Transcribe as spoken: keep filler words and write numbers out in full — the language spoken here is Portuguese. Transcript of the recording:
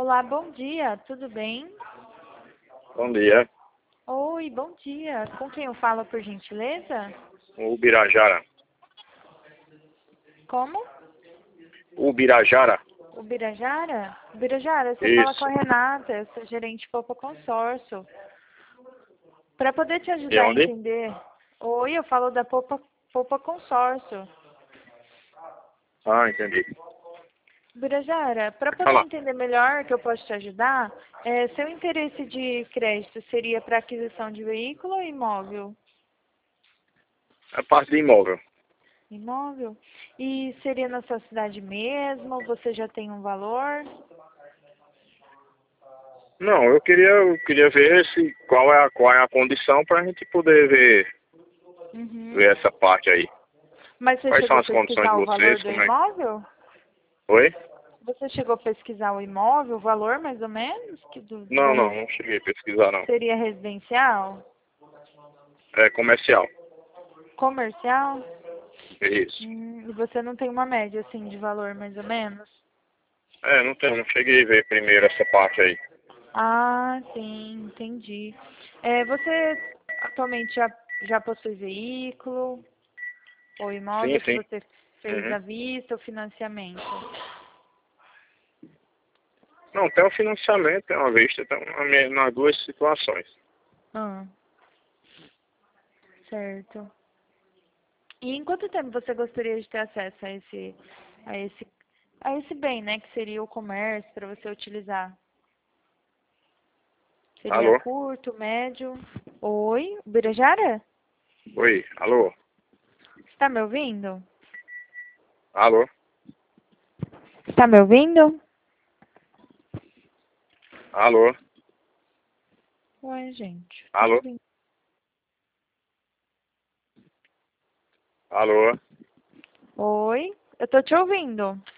Olá, bom dia, tudo bem? Bom dia. Oi, bom dia. Com quem eu falo, por gentileza? Ubirajara. Como? Ubirajara. Ubirajara? Ubirajara, você fala com Isso. a Renata, eu sou gerente Poupa Consórcio. Para poder te De ajudar a onde? entender... Oi, eu falo da Poupa, Poupa Consórcio. Ah, entendi. Ubirajara, para Pode poder falar. entender melhor que eu posso te ajudar, é, seu interesse de crédito seria para aquisição de veículo ou imóvel? É parte de imóvel. Imóvel? E seria na sua cidade mesmo? Você já tem um valor? Não, eu queria, eu queria ver se, qual, é a, qual é a condição para a gente poder ver, Uhum. ver essa parte aí. Mas você Quais são chegou a as condições pesquisar de o valor vocês? do Como é? imóvel? Oi? Você chegou a pesquisar o imóvel, o valor mais ou menos? Que do, Não, do não, res- não cheguei a pesquisar não. seria residencial? É comercial. Comercial? Isso. Hum, e você não tem uma média assim de valor mais ou menos? É, não, tem, não cheguei a ver primeiro essa parte aí. Ah, sim, entendi. É, você atualmente já, já possui veículo ou Sim, imóvel que sim. você fez Uhum. à vista ou financiamento? Não, tem um financiamento, tem uma vista, tem uma, nas duas situações. Ah, certo. E em quanto tempo você gostaria de ter acesso a esse, a esse, a esse bem, né, que seria o comércio para você utilizar? Seria Alô? curto, médio? Oi, Birajara? Oi, alô? Está me ouvindo? Alô? Está me ouvindo? Alô? Ué, gente, tô Alô? ouvindo. Alô? Oi, eu tô te ouvindo.